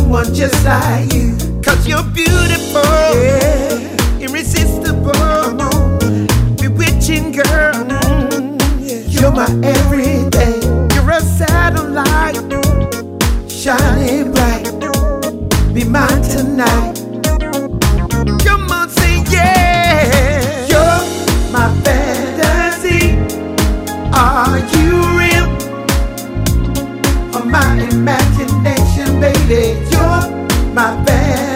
one just like you. 'Cause you're beautiful, yeah, irresistible, come on, bewitching girl. Yeah. You're my everything. You're a satellite, shining bright. Be mine tonight. Come on, say yeah. You're my fantasy. Are you real? Or my imagination, baby? You're my fantasy.